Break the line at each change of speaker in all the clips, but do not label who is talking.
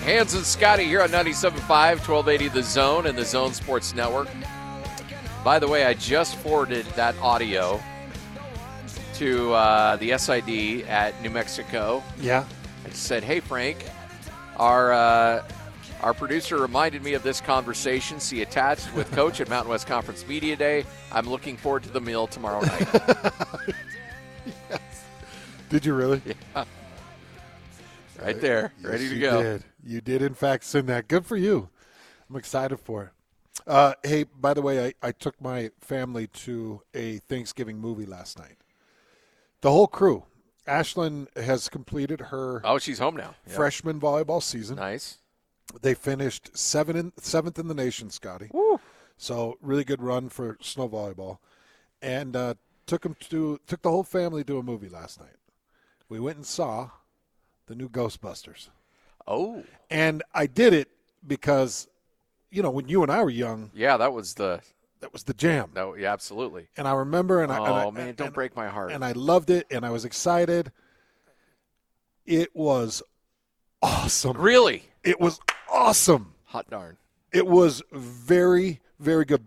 Hans and Scotty here on 97.5, 1280 The Zone and the Zone Sports Network. By the way, I just forwarded that audio to the SID at New Mexico.
Yeah.
I said, hey, Frank, our producer reminded me of this conversation. See attached with Coach at Mountain West Conference Media Day. I'm looking forward to the meal tomorrow night.
Yes. Did you really?
Yeah. Right there,
Yes,
ready to
you
go.
Did. You did, in fact, send that. Good for you. I'm excited for it. Hey, by the way, I took my family to a Thanksgiving movie last night. The whole crew. Ashlyn has completed her
She's home now. Yep.
freshman volleyball season.
Nice.
They finished seventh in the nation, Scotty.
Woo.
So really good run for snow volleyball. And took the whole family to a movie last night. We went and saw the new Ghostbusters.
Oh.
And I did it because, when you and I were young,
Yeah, that was the
jam.
No, yeah, absolutely.
And I remember,
Don't break my heart.
And I loved it, and I was excited. It was awesome.
Really?
It was awesome.
Hot darn.
It was very, very good.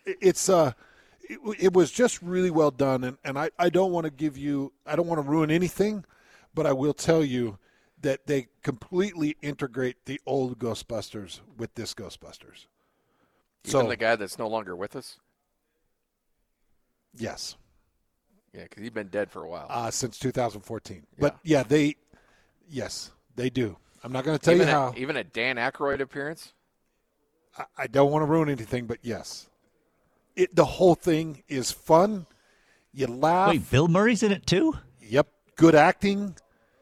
It was just really well done, and I don't want to ruin anything, but I will tell you that they completely integrate the old Ghostbusters with this Ghostbusters.
Even the guy that's no longer with us?
Yes.
Yeah, because he's been dead for a while.
Since 2014.
Yeah.
But, yeah, they do. I'm not going to tell you how.
Even a Dan Aykroyd appearance?
I don't want to ruin anything, but yes. The whole thing is fun. You laugh.
Wait, Bill Murray's in it too?
Yep. Good acting.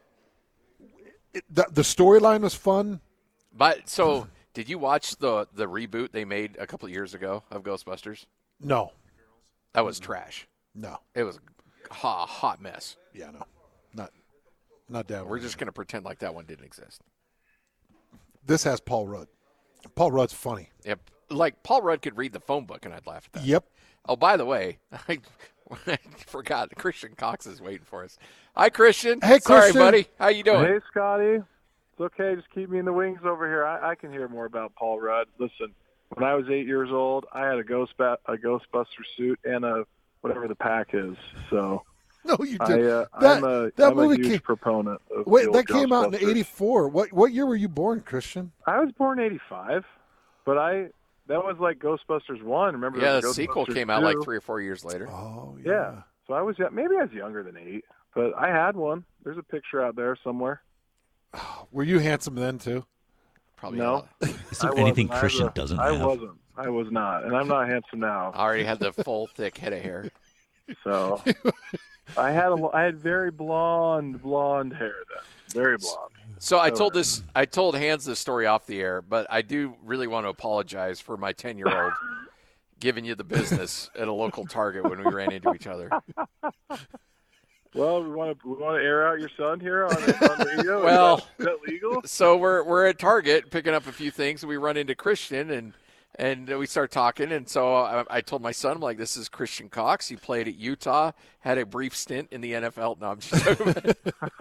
The storyline was fun.
But so, did you watch the reboot they made a couple of years ago of Ghostbusters?
No.
That was trash.
No.
It was a hot mess.
Yeah, no. Not down.
We're just going to pretend like that one didn't exist.
This has Paul Rudd. Paul Rudd's funny.
Yep. Like, Paul Rudd could read the phone book, and I'd laugh at that.
Yep.
Oh, by the way, I forgot. Christian Cox is waiting for us. Hi, Christian.
Hey,
Sorry,
Christian.
buddy. How you doing?
Hey, Scotty. It's okay. Just keep me in the wings over here. I can hear more about Paul Rudd. Listen, when I was 8 years old, I had a Ghostbuster suit and a whatever the pack is. So
No, you did.
I'm a
movie
huge proponent of
Wait,
the old
that came out in
Ghostbusters.
'84. What year were you born, Christian?
I was born in '85, but that was like Ghostbusters 1. Remember?
Yeah,
there
the
was
sequel
Ghostbusters
came out
2.
like 3 or 4 years later.
Oh,
Yeah. So maybe I was younger than 8, but I had one. There's a picture out there somewhere.
Were you handsome then too?
Probably
No.
not.
Is there
I
anything
wasn't.
Christian doesn't have?
I wasn't. I was not, and I'm not handsome now.
I already had the full, thick head of hair.
So I had very blonde hair then, very blonde.
So I told Hans this story off the air, but I do really want to apologize for my 10-year-old giving you the business at a local Target when we ran into each other.
Well, we want to air out your son here on radio.
Well,
is that legal?
So we're at Target picking up a few things, and we run into Christian, and we start talking. And so I told my son, I'm like, this is Christian Cox. He played at Utah, had a brief stint in the NFL. No, I'm just joking.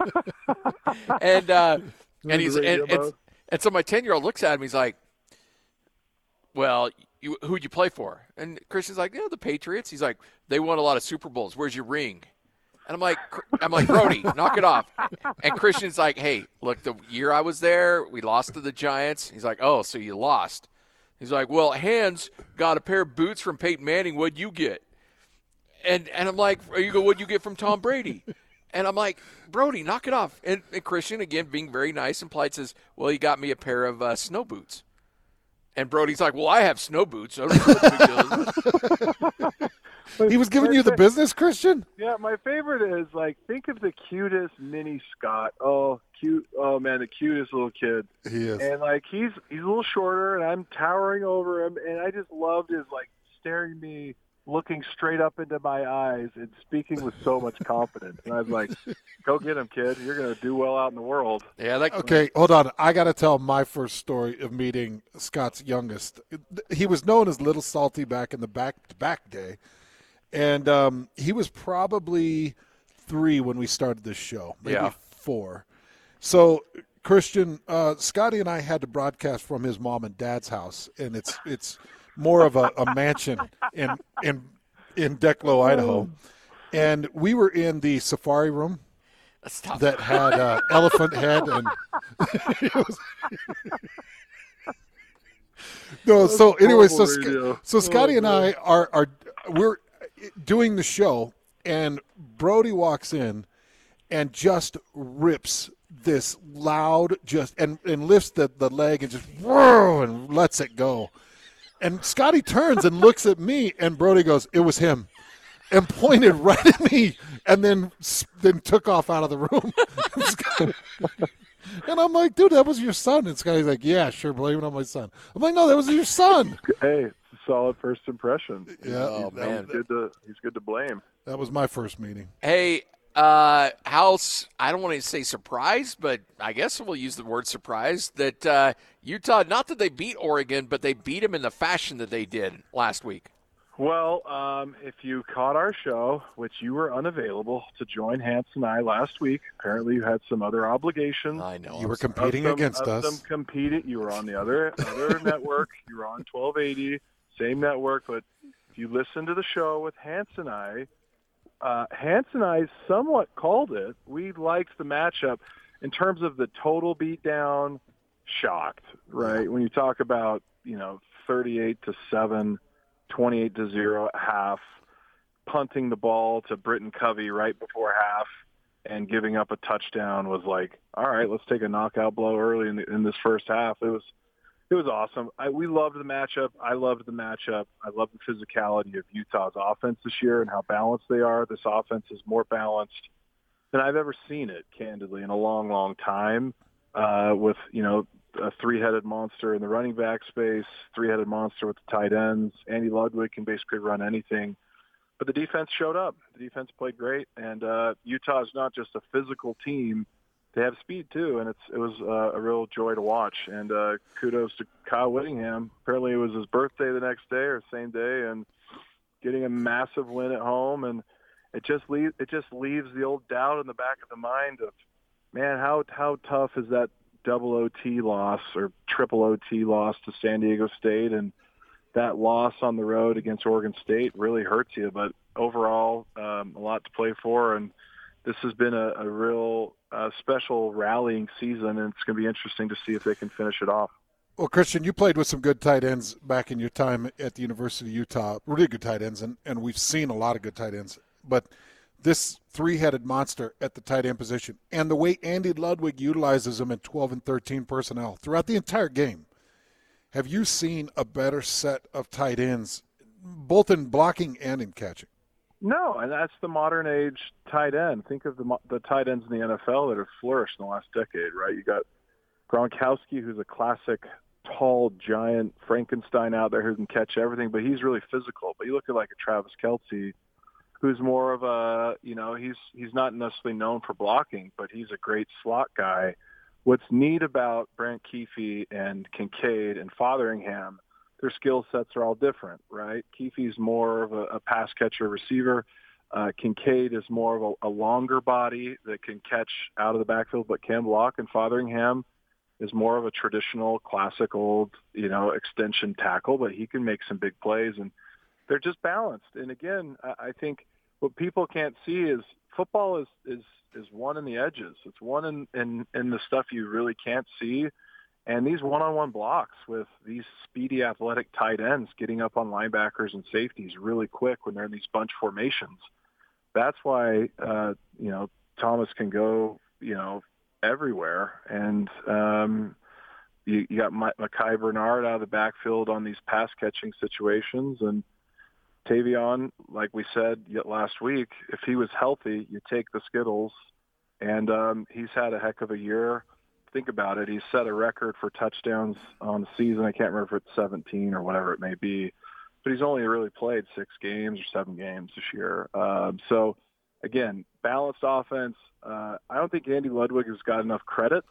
and so my 10-year-old looks at him. He's like, well, who'd you play for? And Christian's like, the Patriots. He's like, they won a lot of Super Bowls. Where's your ring? And I'm like, Brody, knock it off. And Christian's like, hey, look, the year I was there, we lost to the Giants. He's like, oh, so you lost. He's like, well, Hans got a pair of boots from Peyton Manning. What'd you get? And I'm like, what'd you get from Tom Brady? And I'm like, Brody, knock it off. And Christian, again, being very nice and polite, says, well, he got me a pair of snow boots. And Brody's like, well, I have snow boots. I don't know what the big deal is.
He was giving you the business, Christian?
Yeah, my favorite is, like, think of the cutest mini Scott. Oh, cute. Oh, man, the cutest little kid.
He is.
And, like, he's a little shorter, and I'm towering over him, and I just loved his, like, staring me, looking straight up into my eyes and speaking with so much confidence. And I was like, go get him, kid. You're going to do well out in the world.
Yeah.
Okay, hold on. I got to tell my first story of meeting Scott's youngest. He was known as Little Salty back in the back day. And he was probably 3 when we started this show, maybe 4. So Christian, Scotty and I had to broadcast from his mom and dad's house, and it's more of a mansion in Declo, Idaho. And we were in the safari room that had elephant head and it was, no. So anyway, so Scotty and I we're doing the show, and Brody walks in and just rips this loud and lifts the leg and just whoa and lets it go. And Scotty turns and looks at me, and Brody goes, "It was him," and pointed right at me, and then took off out of the room. And I'm like, "Dude, that was your son." And Scotty's like, "Yeah, sure, blame it on my son." I'm like, "No, that was your son."
Hey, it's a solid first impression.
Yeah,
Oh, man.
He's good to blame.
That was my first meeting.
Hey, House, I don't want to say surprised, but I guess we'll use the word surprised that Utah, not that they beat Oregon, but they beat them in the fashion that they did last week.
Well, if you caught our show, which you were unavailable to join Hans and I last week, apparently you had some other obligations.
I know.
You were competing against us.
You were on the other network. You were on 1280, same network. But if you listen to the show with Hans and I somewhat called it. We liked the matchup in terms of the total beatdown. Shocked, right? When you talk about 38-7. 28-0 at half, punting the ball to Britton Covey right before half, and giving up a touchdown was like, all right, let's take a knockout blow early in this first half. It was awesome. We loved the matchup. I loved the matchup. I loved the physicality of Utah's offense this year and how balanced they are. This offense is more balanced than I've ever seen it, candidly, in a long, long time. With a three-headed monster in the running back space, three-headed monster with the tight ends. Andy Ludwig can basically run anything. But the defense showed up. The defense played great, and Utah is not just a physical team. They have speed, too, and it was a real joy to watch. And kudos to Kyle Whittingham. Apparently it was his birthday the next day or same day, and getting a massive win at home. And it just leaves the old doubt in the back of the mind of, man, how tough is that double OT loss or triple OT loss to San Diego State, and that loss on the road against Oregon State really hurts you. But overall, a lot to play for, and this has been a real special rallying season, and it's going to be interesting to see if they can finish it off.
Well, Christian, you played with some good tight ends back in your time at the University of Utah, really good tight ends, and we've seen a lot of good tight ends. But this three-headed monster at the tight end position, and the way Andy Ludwig utilizes them in 12 and 13 personnel throughout the entire game, have you seen a better set of tight ends, both in blocking and in catching?
No, and that's the modern age tight end. Think of the tight ends in the NFL that have flourished in the last decade, right? You got Gronkowski, who's a classic tall giant Frankenstein out there who can catch everything, but he's really physical. But you look at like a Travis Kelce, who's more of a, he's not necessarily known for blocking, but he's a great slot guy. What's neat about Brant Kuithe and Kincaid and Fotheringham, their skill sets are all different, right? Kuithe's more of a pass catcher receiver. Kincaid is more of a longer body that can catch out of the backfield but can block, and Fotheringham is more of a traditional, classic, old, extension tackle, but he can make some big plays, and they're just balanced. And again, I think what people can't see is football is won in the edges. It's won in the stuff you really can't see. And these one-on-one blocks with these speedy, athletic tight ends getting up on linebackers and safeties really quick when they're in these bunch formations. That's why, Thomas can go, everywhere. And you got Mekhi Bernard out of the backfield on these pass-catching situations. And Tavion, like we said last week, if he was healthy, you take the Skittles. And he's had a heck of a year. Think about it. He's set a record for touchdowns on the season. I can't remember if it's 17 or whatever it may be. But he's only really played 6 games or 7 games this year. So, again, balanced offense. I don't think Andy Ludwig has got enough credit.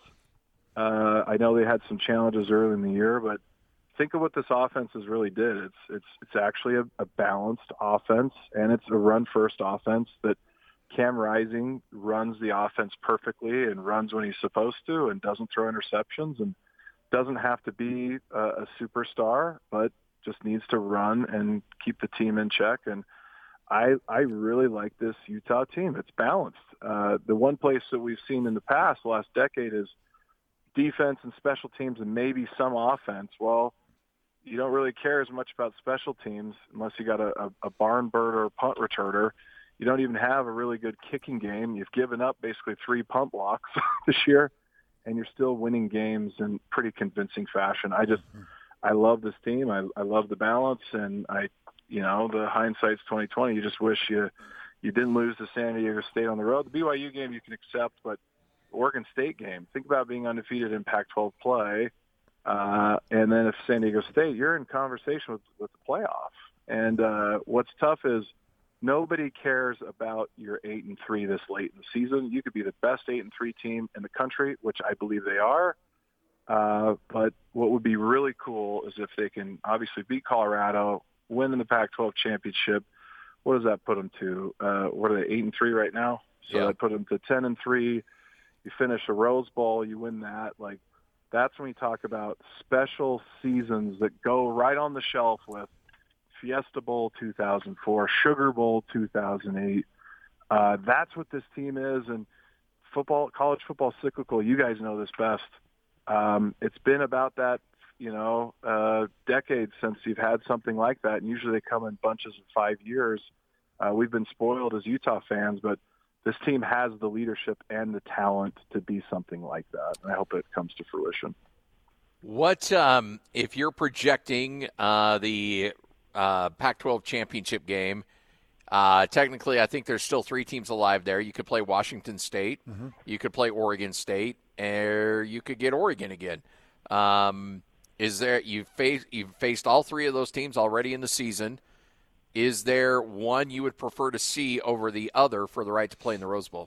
I know they had some challenges early in the year, but think of what this offense has really did. It's actually a balanced offense, and it's a run-first offense that Cam Rising runs the offense perfectly and runs when he's supposed to and doesn't throw interceptions and doesn't have to be a superstar, but just needs to run and keep the team in check. And I really like this Utah team. It's balanced. The one place that we've seen in the past, the last decade, is defense and special teams and maybe some offense. Well, you don't really care as much about special teams unless you got a barn bird or a punt returner. You don't even have a really good kicking game. You've given up basically 3 punt blocks this year, and you're still winning games in pretty convincing fashion. I love this team. I love the balance, and the hindsight's 2020. You just wish you didn't lose to San Diego State on the road. The BYU game you can accept, but the Oregon State game, think about being undefeated in Pac-12 play. And then if San Diego State, you're in conversation with the playoff. And what's tough is nobody cares about your 8-3 this late in the season. You could be the best 8-3 team in the country, which I believe they are. But what would be really cool is if they can obviously beat Colorado, win in the Pac-12 championship. What does that put them to? What are they, 8-3 right now? So that put them to 10-3. You finish a Rose Bowl, you win that. Like, that's when we talk about special seasons that go right on the shelf with Fiesta Bowl 2004, Sugar Bowl 2008. That's what this team is. And college football cyclical, you guys know this best. It's been about that, decades since you've had something like that. And usually they come in bunches of 5 years. We've been spoiled as Utah fans, but this team has the leadership and the talent to be something like that. And I hope it comes to fruition.
What, if you're projecting the Pac-12 championship game, technically I think there's still 3 teams alive there. You could play Washington State, you could play Oregon State, or you could get Oregon again. You've faced all 3 of those teams already in the season. Is there one you would prefer to see over the other for the right to play in the Rose Bowl?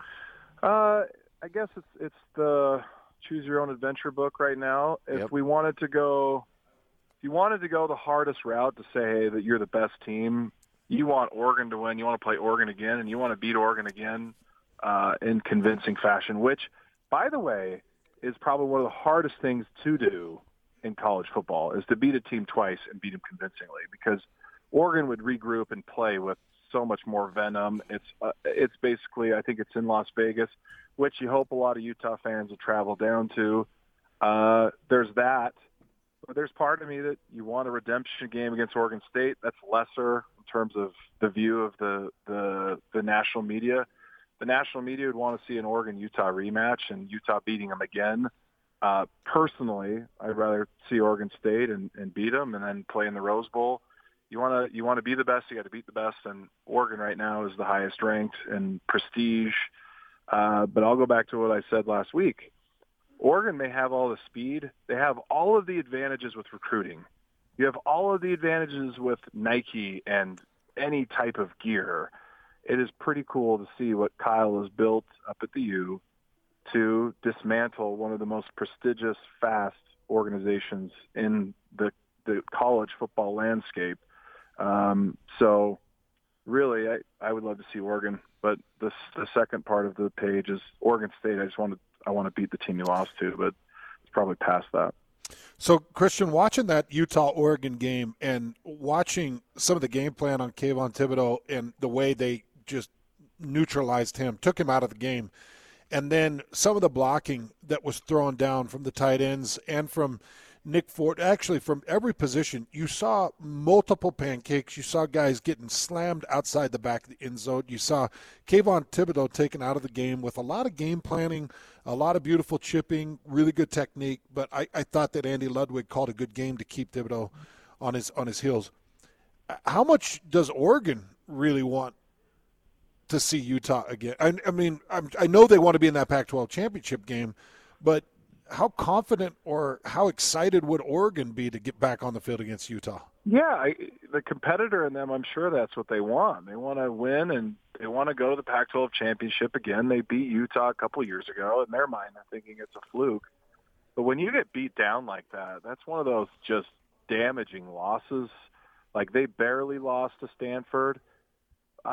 I guess it's the choose your own adventure book right now. If you wanted to go the hardest route to say, hey, that you're the best team, you want Oregon to win, you want to play Oregon again, and you want to beat Oregon again in convincing fashion, which, by the way, is probably one of the hardest things to do in college football, is to beat a team twice and beat them convincingly, because Oregon would regroup and play with so much more venom. It's basically, I think it's in Las Vegas, which you hope a lot of Utah fans will travel down to. There's that. But there's part of me that you want a redemption game against Oregon State. That's lesser in terms of the view of the national media. The national media would want to see an Oregon-Utah rematch and Utah beating them again. Personally, I'd rather see Oregon State and beat them and then play in the Rose Bowl. You want to be the best, you got to beat the best, and Oregon right now is the highest ranked in prestige. But I'll go back to what I said last week. Oregon may have all the speed. They have all of the advantages with recruiting. You have all of the advantages with Nike and any type of gear. It is pretty cool to see what Kyle has built up at the U to dismantle one of the most prestigious, fast organizations in the college football landscape. So really, I would love to see Oregon, but the second part of the page is Oregon State. I want to beat the team you lost to, but it's probably past that.
So, Christian, watching that Utah-Oregon game and watching some of the game plan on Kayvon Thibodeau and the way they just neutralized him, took him out of the game, and then some of the blocking that was thrown down from the tight ends and from Nick Ford, actually from every position, you saw multiple pancakes. You saw guys getting slammed outside the back of the end zone. You saw Kayvon Thibodeau taken out of the game with a lot of game planning, a lot of beautiful chipping, really good technique. But I thought that Andy Ludwig called a good game to keep Thibodeau on his heels. How much does Oregon really want to see Utah again? I mean, I know they want to be in that Pac-12 championship game, but how confident or how excited would Oregon be to get back on the field against Utah?
Yeah, the competitor in them, I'm sure that's what they want. They want to win, and they want to go to the Pac-12 championship again. They beat Utah a couple years ago. In their mind, they're thinking it's a fluke. But when you get beat down like that, that's one of those just damaging losses. Like, they barely lost to Stanford.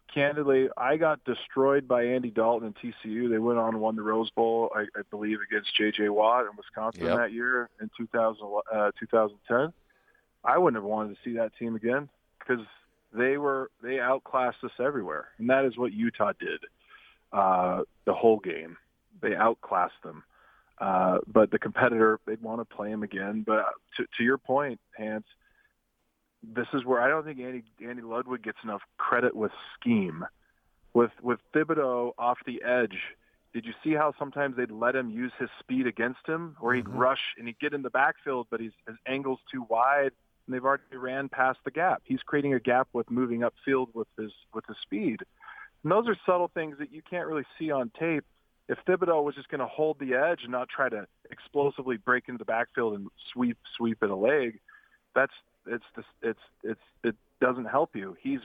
candidly, I got destroyed by Andy Dalton and TCU. They went on and won the Rose Bowl, I believe, against J.J. Watt in Wisconsin that year in 2010. I wouldn't have wanted to see that team again because they outclassed us everywhere, and that is what Utah did the whole game. They outclassed them. But the competitor, they'd want to play him again. But to your point, Hans, this is where I don't think Andy Ludwig gets enough credit with scheme. With Thibodeau off the edge, did you see how sometimes they'd let him use his speed against him, or he'd rush and he'd get in the backfield, but his angle's too wide, and they've already ran past the gap. He's creating a gap with moving upfield with his speed. And those are subtle things that you can't really see on tape. If Thibodeau was just going to hold the edge and not try to explosively break into the backfield and sweep at a leg, it doesn't help you. He's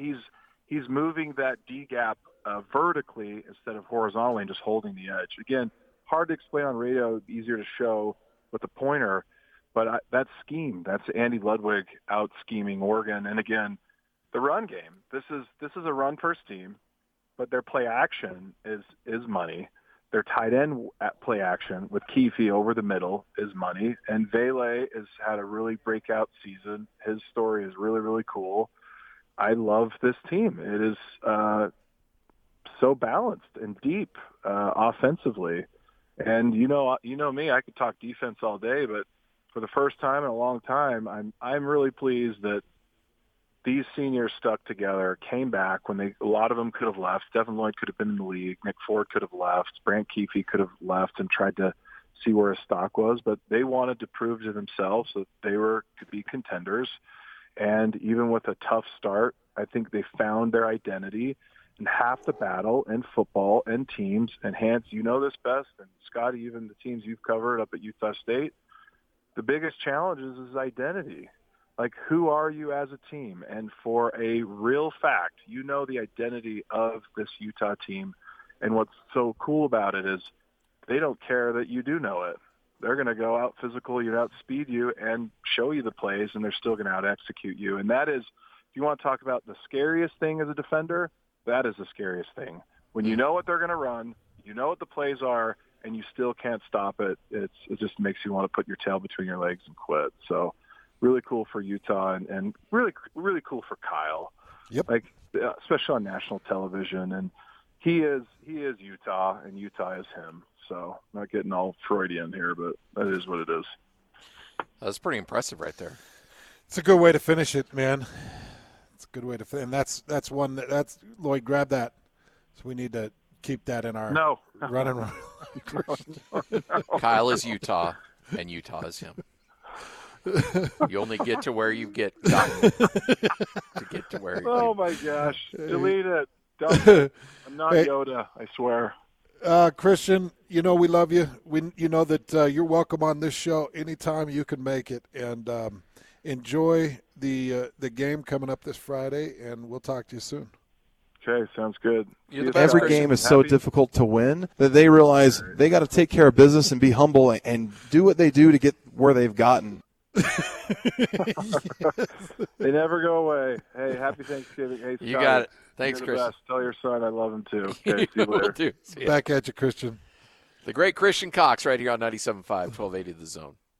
moving that D gap vertically instead of horizontally and just holding the edge. Again, hard to explain on radio, easier to show with a pointer, but that's scheme. That's Andy Ludwig out scheming Oregon. And again, the run game. This is a run first team. But their play action is money. Their tight end play action with Keefe over the middle is money. And Vele has had a really breakout season. His story is really, really cool. I love this team. It is so balanced and deep offensively. And you know me, I could talk defense all day, but for the first time in a long time, I'm really pleased that these seniors stuck together, came back when a lot of them could have left. Devin Lloyd could have been in the league. Nick Ford could have left. Brant Keefe could have left and tried to see where his stock was. But they wanted to prove to themselves that they could be contenders. And even with a tough start, I think they found their identity. And half the battle in football and teams, and Hans, you know this best, and Scotty, even the teams you've covered up at Utah State, the biggest challenge is identity. Like, who are you as a team? And for a real fact, you know the identity of this Utah team. And what's so cool about it is they don't care that you do know it. They're going to go out physical, outspeed you, and show you the plays, and they're still going to out-execute you. And that is, if you want to talk about the scariest thing as a defender, that is the scariest thing. When you know what they're going to run, you know what the plays are, and you still can't stop it, it just makes you want to put your tail between your legs and quit. So, really cool for Utah and really, really cool for Kyle.
Yep.
Like, especially on national television. And he is Utah, and Utah is him. So, not getting all Freudian here, but that is what it is.
That's pretty impressive right there.
It's a good way to finish it, man. It's a good way to finish. And that's one that's Lloyd, grab that. So we need to keep that in our run and run.
No.
Kyle is Utah, and Utah is him. You only get to where you get gotten to get to where.
Oh my gosh! Delete it. I'm not Yoda. I swear.
Christian, we love you. You know that you're welcome on this show anytime you can make it, and enjoy the game coming up this Friday. And we'll talk to you soon.
Okay, sounds good.
Every game is so difficult to win that they realize they got to take care of business and be humble and do what they do to get where they've gotten.
They never go away. Hey, happy Thanksgiving. Hey, Scott,
you got it. Thanks, Chris.
Tell your son I love him too. Okay, see you later.
Will do.
Back at you, Christian.
The great Christian Cox right here on 97.5, 1280 The Zone.